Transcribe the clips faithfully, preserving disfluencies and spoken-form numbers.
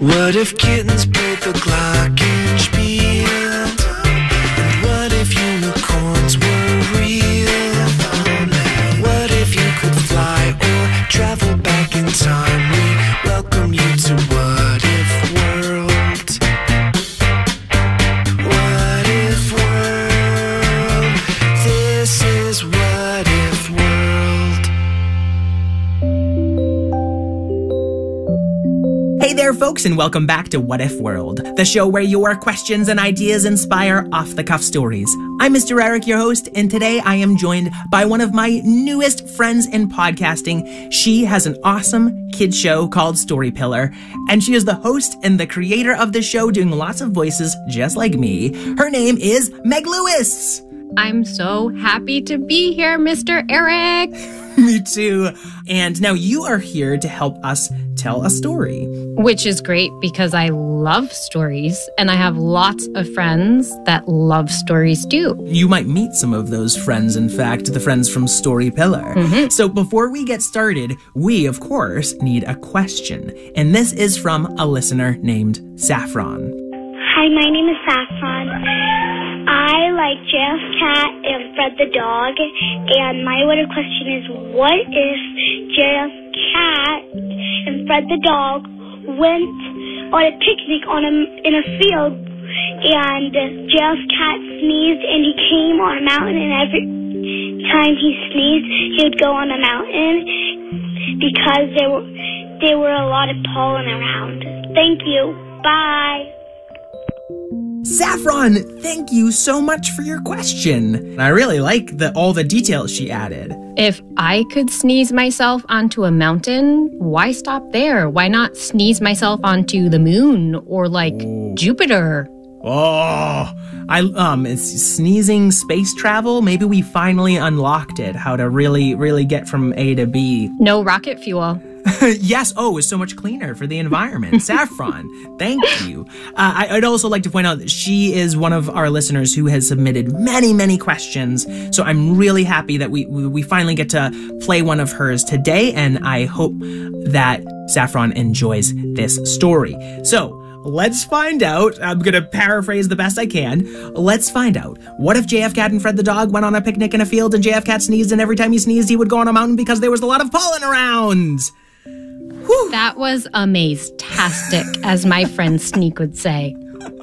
What if kittens played the glockenspiel? And what if unicorns were real? What if you could fly or travel back in time? We welcome you to What If World. What If World? This is What If World. Hey there, folks, and welcome back to What If World, the show where your questions and ideas inspire off-the-cuff stories. I'm Mister Eric, your host, and today I am joined by one of my newest friends in podcasting. She has an awesome kids show called Story Pillar, and she is the host and the creator of the show, doing lots of voices just like me. Her name is Meg Lewis. I'm so happy to be here, Mister Eric. Me too. And now you are here to help us tell a story. Which is great because I love stories and I have lots of friends that love stories too. You might meet some of those friends, in fact, the friends from Story Pillar. Mm-hmm. So before we get started, we, of course, need a question. And this is from a listener named Saffron. Hi, my name is Saffron. I like J F Cat and Fred the dog, and my what if question is, what if J F Cat and Fred the dog went on a picnic on a, in a field, and J F Cat sneezed and he came on a mountain, and every time he sneezed, he would go on a mountain because there were, there were a lot of pollen around. Thank you. Bye. Saffron, thank you so much for your question. I really like the all the details she added. If I could sneeze myself onto a mountain, why stop there? Why not sneeze myself onto the moon or like oh. Jupiter? Oh, I um, it's sneezing space travel. Maybe we finally unlocked it. How to really, really get from A to B. No rocket fuel. Yes. Oh, it's so much cleaner for the environment. Saffron, thank you. Uh, I, I'd also like to point out that she is one of our listeners who has submitted many, many questions. So I'm really happy that we, we, we finally get to play one of hers today. And I hope that Saffron enjoys this story. So let's find out. I'm going to paraphrase the best I can. Let's find out. What if J F Cat and Fred the dog went on a picnic in a field and J F Cat sneezed, and every time he sneezed, he would go on a mountain because there was a lot of pollen around? Whew. That was amaze-tastic, as my friend Sneak would say.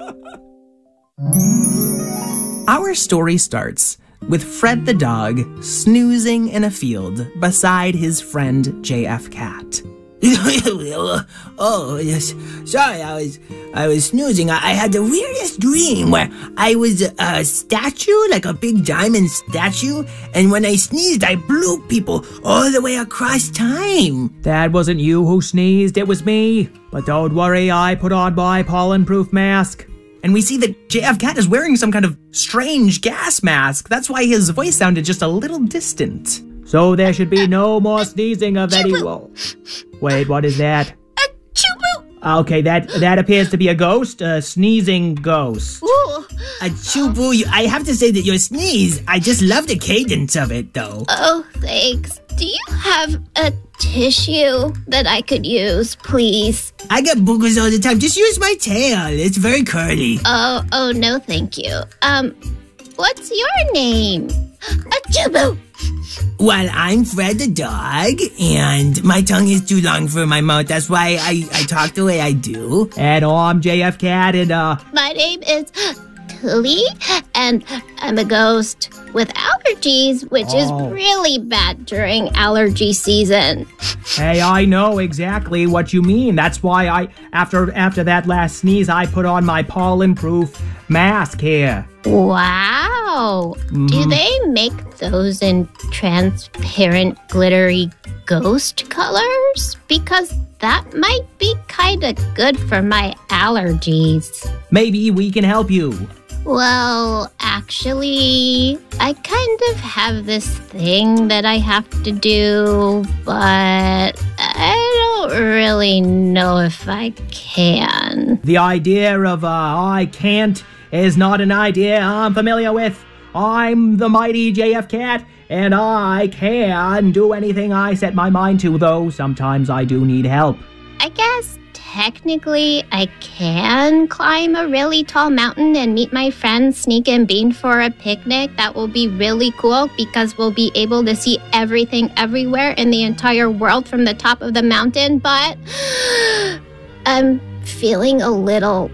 Our story starts with Fred the dog snoozing in a field beside his friend J F Cat. Oh, yes. Sorry, I was I was snoozing. I, I had the weirdest dream where I was a, a statue, like a big diamond statue, and when I sneezed, I blew people all the way across time. That wasn't you who sneezed, it was me. But don't worry, I put on my pollen-proof mask. And we see that J F Cat is wearing some kind of strange gas mask. That's why his voice sounded just a little distant. So there should be no more sneezing of anyone. Wait, what is that? Achoo-boo! Okay, that that appears to be a ghost, a sneezing ghost. Ooh, achoo-boo! I have to say that your sneeze, I just love the cadence of it, though. Oh, thanks. Do you have a tissue that I could use, please? I get boogers all the time. Just use my tail. It's very curly. Oh, oh no, thank you. Um, what's your name? Achoo-boo! Well, I'm Fred the dog, and my tongue is too long for my mouth. That's why I, I talk the way I do. And I'm J F Cat, and uh... my name is Tilly, and I'm a ghost with allergies, which oh. is really bad during allergy season. Hey, I know exactly what you mean. That's why I, after after that last sneeze, I put on my pollen-proof mask here. Wow. Mm-hmm. Do they make those in transparent, glittery ghost colors? Because that might be kind of good for my allergies. Maybe we can help you. Well, actually, I kind of have this thing that I have to do, but I don't really know if I can. The idea of uh, I can't is not an idea I'm familiar with. I'm the mighty J F Cat, and I can do anything I set my mind to, though sometimes I do need help. I guess technically I can climb a really tall mountain and meet my friend Sneak and Bean for a picnic. That will be really cool because we'll be able to see everything everywhere in the entire world from the top of the mountain. But I'm feeling a little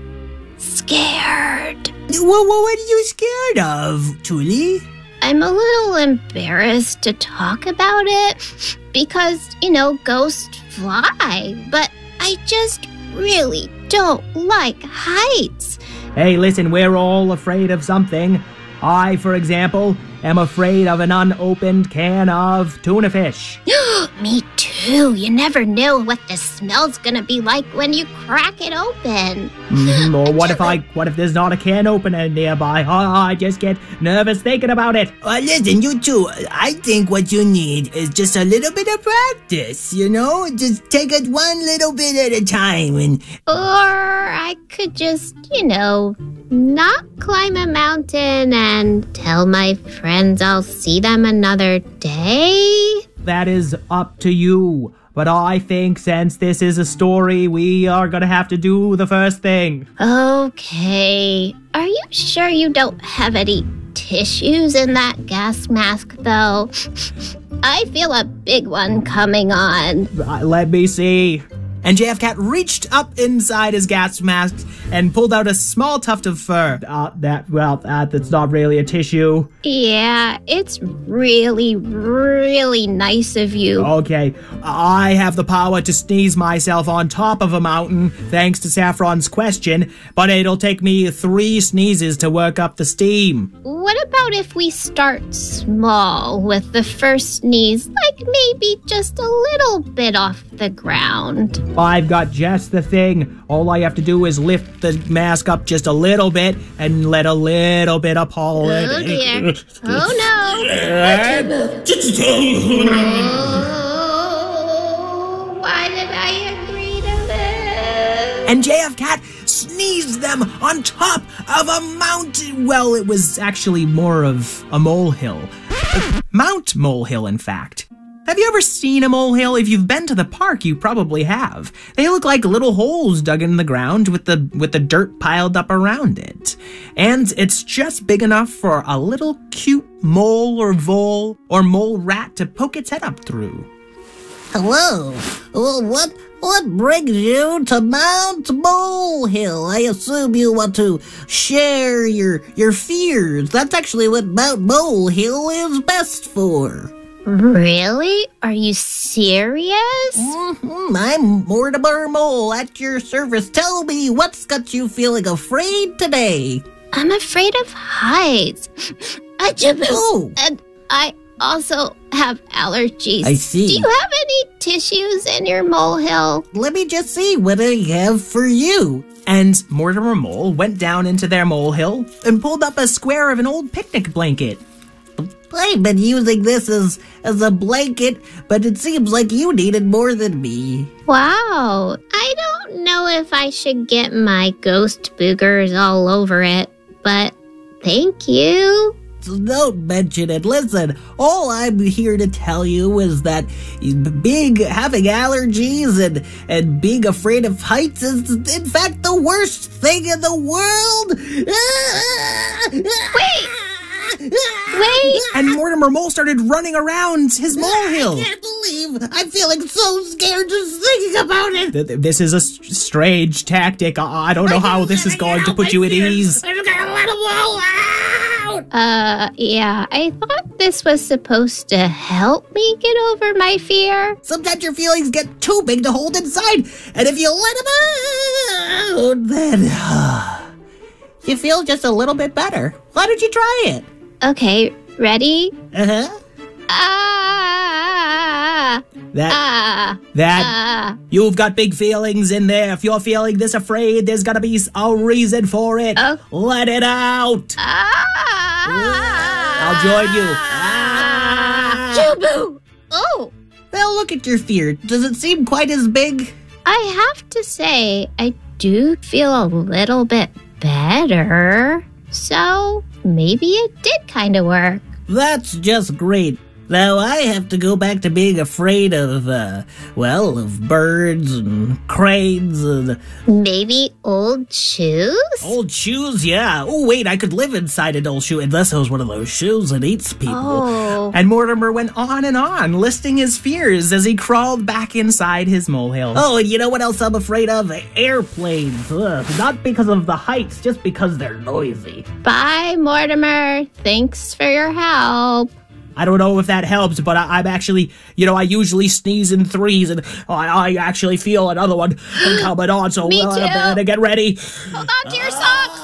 scared. Well, what are you scared of, Tuli? I'm a little embarrassed to talk about it because, you know, ghosts fly, but I just really don't like heights. Hey, listen, we're all afraid of something. I, for example, am afraid of an unopened can of tuna fish. Me too. You never know what the smell's gonna be like when you crack it open. Mm, or what if I, what if there's not a can opener nearby? Oh, I just get nervous thinking about it. Uh, listen, you two, I think what you need is just a little bit of practice, you know? Just take it one little bit at a time and... Or I could just, you know, not climb a mountain and tell my friends I'll see them another day. That is up to you. But I think since this is a story, we are gonna have to do the first thing. Okay. Are you sure you don't have any tissues in that gas mask, though? I feel a big one coming on. Uh, let me see. And J F Cat reached up inside his gas mask and pulled out a small tuft of fur. Uh, that, well, uh, that's not really a tissue. Yeah, it's really, really nice of you. Okay, I have the power to sneeze myself on top of a mountain, thanks to Saffron's question, but it'll take me three sneezes to work up the steam. What about if we start small with the first sneeze, like maybe just a little bit off the ground? I've got just the thing. All I have to do is lift the mask up just a little bit and let a little bit of pollen. Oh dear. Oh no. Oh, why did I agree to this? And J F Cat sneezed them on top of a mountain. Well, it was actually more of a molehill. Mount Molehill, in fact. Have you ever seen a molehill? If you've been to the park, you probably have. They look like little holes dug in the ground with the with the dirt piled up around it. And it's just big enough for a little cute mole or vole or mole rat to poke its head up through. Hello. Well, what what brings you to Mount Molehill? I assume you want to share your your fears. That's actually what Mount Molehill is best for. Really? Are you serious? Mm-hmm. I'm Mortimer Mole at your service. Tell me, what's got you feeling afraid today? I'm afraid of heights. Oh. And I also have allergies. I see. Do you have any tissues in your molehill? Let me just see what I have for you. And Mortimer Mole went down into their molehill and pulled up a square of an old picnic blanket. I've been using this as, as a blanket, but it seems like you need it more than me. Wow. I don't know if I should get my ghost boogers all over it, but thank you. So don't mention it. Listen, all I'm here to tell you is that being, having allergies and, and being afraid of heights is, in fact, the worst thing in the world. Wait! Wait! And Mortimer Mole started running around his molehill. I can't believe I'm feeling so scared just thinking about it. Th- th- This is a s- strange tactic. I, I don't know how this is going to put you at ease. I'm gonna let them all out. Uh, yeah, I thought this was supposed to help me get over my fear. Sometimes your feelings get too big to hold inside, and if you let them out, then uh, you feel just a little bit better. Why don't you try it? Okay, ready? Uh-huh. Ah! That, Ah! that, Ah! you've got big feelings in there. If you're feeling this afraid, there's gotta be a reason for it. Oh. Let it out. Ah! I'll join you. Ah! Jubu! Oh! Well, look at your fear. Does it seem quite as big? I have to say, I do feel a little bit better. So maybe it did kind of work. That's just great. Now I have to go back to being afraid of, uh, well, of birds and cranes and... Maybe old shoes? Old shoes, yeah. Oh, wait, I could live inside an old shoe, unless it was one of those shoes that eats people. Oh. And Mortimer went on and on, listing his fears as he crawled back inside his molehill. Oh, and you know what else I'm afraid of? Airplanes. Ugh, not because of the heights, just because they're noisy. Bye, Mortimer. Thanks for your help. I don't know if that helps, but I, I'm actually, you know, I usually sneeze in threes, and I, I actually feel another one coming on, so Me well, too. I better get ready. Hold on to your socks.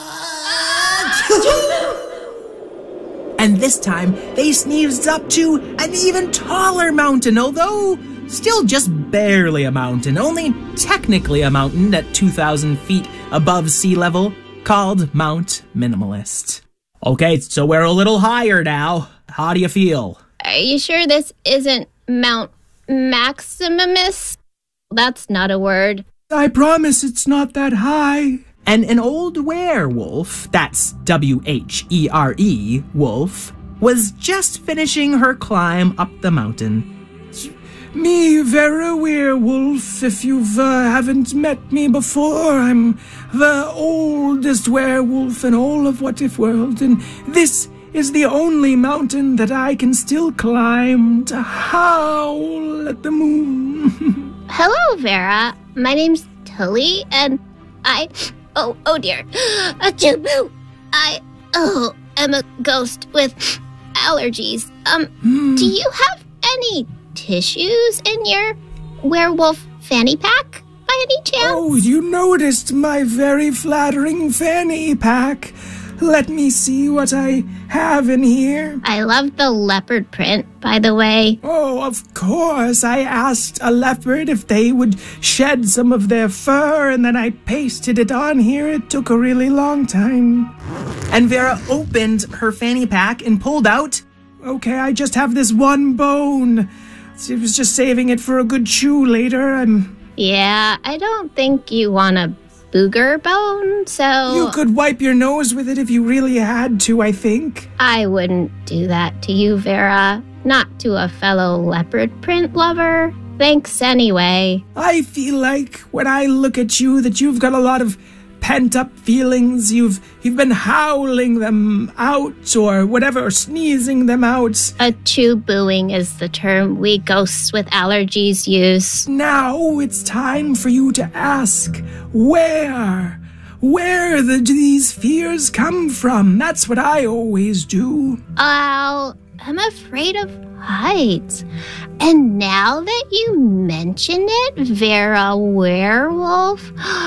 And this time, they sneezed up to an even taller mountain, although still just barely a mountain, only technically a mountain at two thousand feet above sea level, called Mount Minimalist. Okay, so we're a little higher now. How do you feel? Are you sure this isn't Mount Maximus? That's not a word. I promise it's not that high. And an old werewolf, that's W H E R E, wolf, was just finishing her climb up the mountain. Me, Vera Werewolf, if you uh, haven't met me before, I'm the oldest werewolf in all of What If World, and this is the only mountain that I can still climb to howl at the moon. Hello, Vera. My name's Tully, and I... Oh, oh dear. Achoo! I, oh, am a ghost with allergies. Um, Hmm. do you have any tissues in your werewolf fanny pack, by any chance? Oh, you noticed my very flattering fanny pack. Let me see what I have in here. I love the leopard print, by the way. Oh, of course. I asked a leopard if they would shed some of their fur, and then I pasted it on here. It took a really long time. And Vera opened her fanny pack and pulled out... Okay, I just have this one bone. I was just saving it for a good chew later. I'm... Yeah, I don't think you want a booger bone, so... You could wipe your nose with it if you really had to, I think. I wouldn't do that to you, Vera. Not to a fellow leopard print lover. Thanks anyway. I feel like when I look at you that you've got a lot of pent-up feelings. You've you've been howling them out or whatever, or sneezing them out. A chew-booing is the term we ghosts with allergies use. Now it's time for you to ask where, where the, do these fears come from? That's what I always do. Well, I'm afraid of heights. And now that you mention it, Vera Werewolf,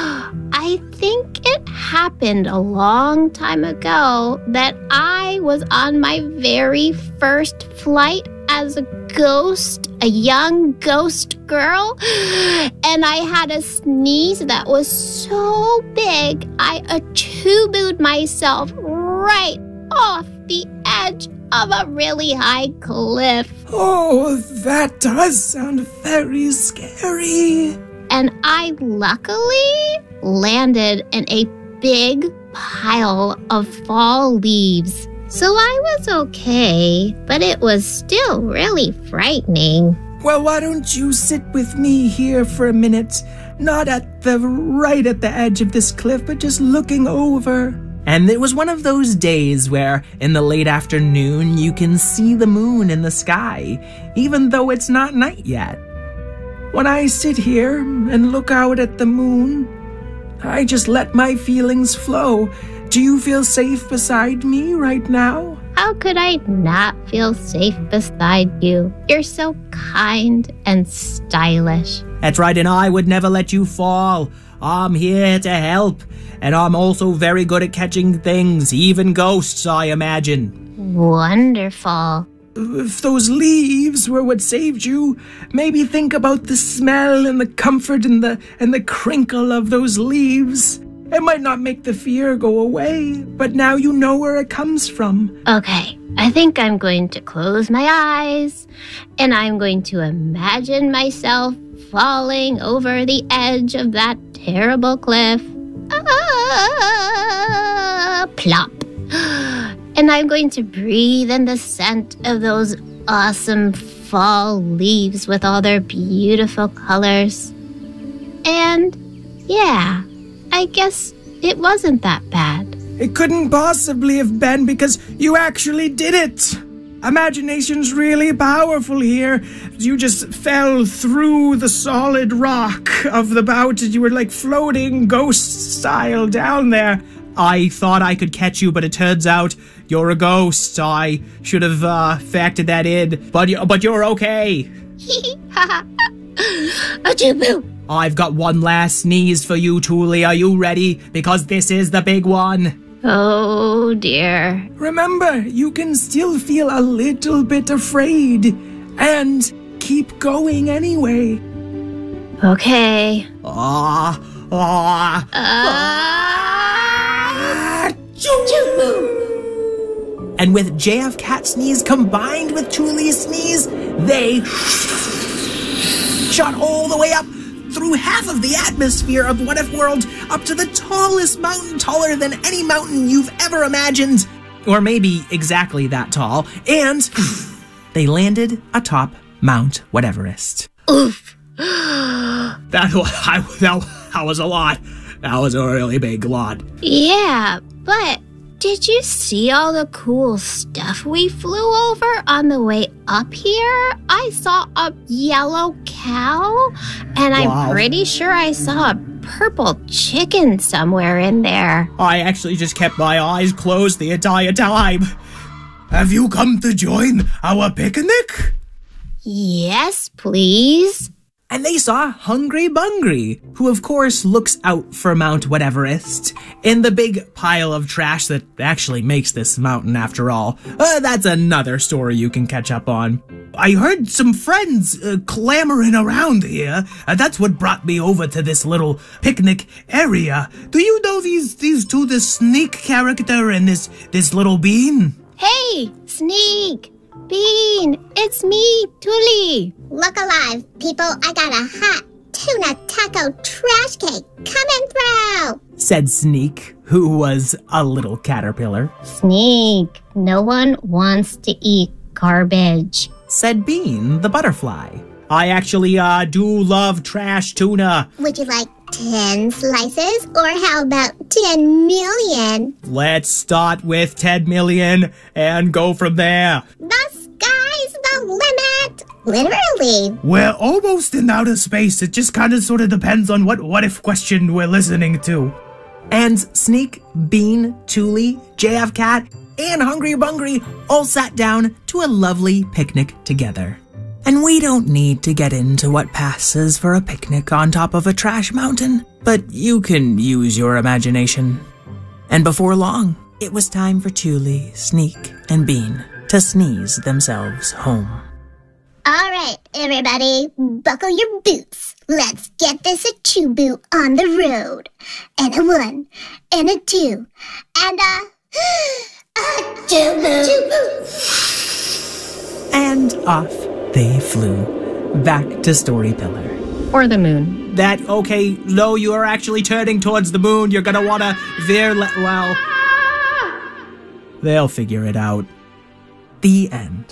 I think it happened a long time ago that I was on my very first flight as a ghost, a young ghost girl, and I had a sneeze that was so big I achoo-booed myself right off the edge of a really high cliff. Oh, that does sound very scary. And I luckily landed in a big pile of fall leaves. So I was okay, but it was still really frightening. Well, why don't you sit with me here for a minute? Not at the right at the edge of this cliff, but just looking over. And it was one of those days where, in the late afternoon, you can see the moon in the sky, even though it's not night yet. When I sit here and look out at the moon, I just let my feelings flow. Do you feel safe beside me right now? How could I not feel safe beside you? You're so kind and stylish. That's right, and I would never let you fall. I'm here to help, and I'm also very good at catching things, even ghosts, I imagine. Wonderful. If those leaves were what saved you, maybe think about the smell and the comfort and the and the crinkle of those leaves. It might not make the fear go away, but now you know where it comes from. Okay, I think I'm going to close my eyes, and I'm going to imagine myself falling over the edge of that terrible cliff. Ah, plop. And I'm going to breathe in the scent of those awesome fall leaves with all their beautiful colors. And yeah, I guess it wasn't that bad. It couldn't possibly have been because you actually did it. Imagination's really powerful here. You just fell through the solid rock of the boat and you were like floating ghost style down there. I thought I could catch you, but it turns out you're a ghost. I should have uh, factored that in, but, you, but you're okay. Achoo-boo. I've got one last sneeze for you, Thule. Are you ready? Because this is the big one. Oh dear. Remember, you can still feel a little bit afraid and keep going anyway. Okay. Ah, ah, Uh, Achoo-boo. And with J F Cat sneeze combined with Thule's sneeze, they shot all the way up through half of the atmosphere of What If World up to the tallest mountain, taller than any mountain you've ever imagined. Or maybe exactly that tall. And they landed atop Mount Whateverest. Oof. That, I, that, that was a lot. That was a really big lot. Yeah, but did you see all the cool stuff we flew over on the way up here? I saw a yellow cow, and Wow. I'm pretty sure I saw a purple chicken somewhere in there. I actually just kept my eyes closed the entire time. Have you come to join our picnic? Yes, please. And they saw Hungry Bungry, who of course looks out for Mount Whateverest, in the big pile of trash that actually makes this mountain after all. Uh, that's another story you can catch up on. I heard some friends uh, clamoring around here. Uh, that's what brought me over to this little picnic area. Do you know these these two, this Sneak character and this this little bean? Hey, Sneak, Bean, it's me, Thule. Look alive, people. I got a hot tuna taco trash cake coming through. Said Sneak, who was a little caterpillar. Sneak, no one wants to eat garbage. Said Bean, the butterfly. I actually uh, do love trash tuna. Would you like ten slices or how about ten million? Let's start with ten million and go from there. The sky's the limit. Literally. We're almost in outer space. It just kind of sort of depends on what what if question we're listening to. And Sneak, Bean, Thule, J F Cat, and Hungry Bungry all sat down to a lovely picnic together. And we don't need to get into what passes for a picnic on top of a trash mountain, but you can use your imagination. And before long, it was time for Thule, Sneak, and Bean to sneeze themselves home. All right, everybody, buckle your boots. Let's get this Achoo-boo on the road. And a one, and a two, and a... Achoo-boo. And off they flew, back to Story Pillar. Or the moon. That, okay, no, you are actually turning towards the moon. You're gonna wanna veer, le- well... They'll figure it out. The end.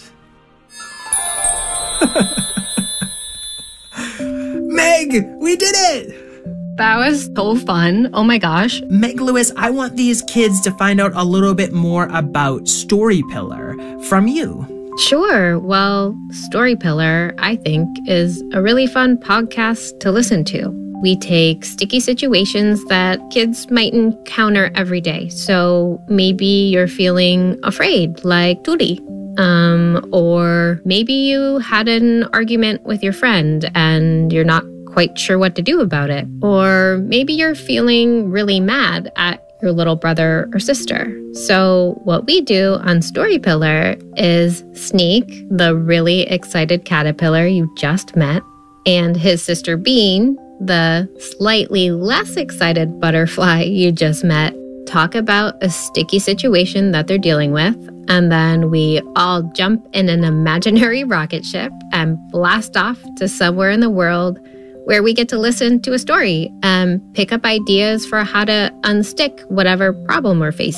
Meg, we did it! That was so fun. Oh my gosh. Meg Lewis, I want these kids to find out a little bit more about Story Pillar from you. Sure. Well, Story Pillar, I think, is a really fun podcast to listen to. We take sticky situations that kids might encounter every day. So maybe you're feeling afraid, like Thule. Um, or maybe you had an argument with your friend and you're not quite sure what to do about it. Or maybe you're feeling really mad at your little brother or sister. So what we do on Story Pillar is Sneak, the really excited caterpillar you just met, and his sister Bean, the slightly less excited butterfly you just met, talk about a sticky situation that they're dealing with, and then we all jump in an imaginary rocket ship and blast off to somewhere in the world where we get to listen to a story and pick up ideas for how to unstick whatever problem we're facing.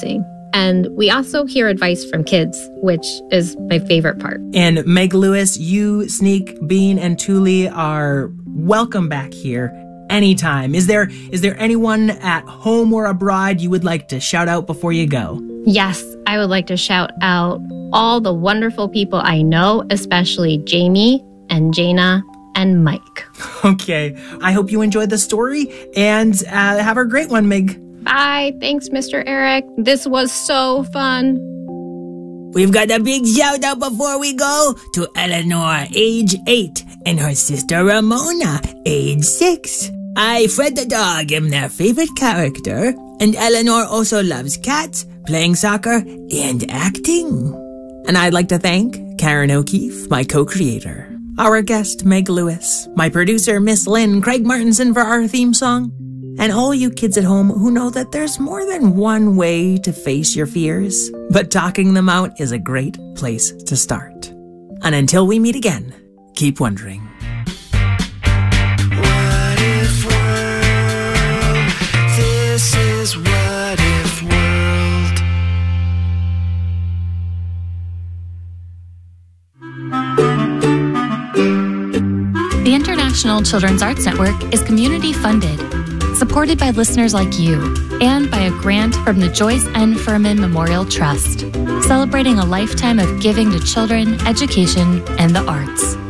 And we also hear advice from kids, which is my favorite part. And Meg Lewis, you, Sneak, Bean, and Thule are welcome back here anytime. Is there is there anyone at home or abroad you would like to shout out before you go? Yes, I would like to shout out all the wonderful people I know, especially Jamie and Jaina and Mike. Okay, I hope you enjoyed the story, and uh, have a great one, Meg. Bye. Thanks, Mister Eric. This was so fun. We've got a big shout out before we go to Eleanor, age eight, and her sister Ramona, age six. I, Fred the dog, am their favorite character, and Eleanor also loves cats, playing soccer, and acting. And I'd like to thank Karen O'Keefe, my co-creator, our guest Meg Lewis, my producer Miss Lynn, Craig Martinson for our theme song, and all you kids at home who know that there's more than one way to face your fears, but talking them out is a great place to start. And until we meet again, keep wondering. What if world? This is What If World. The International Children's Arts Network is community funded, supported by listeners like you, and by a grant from the Joyce N. Furman Memorial Trust, celebrating a lifetime of giving to children, education, and the arts.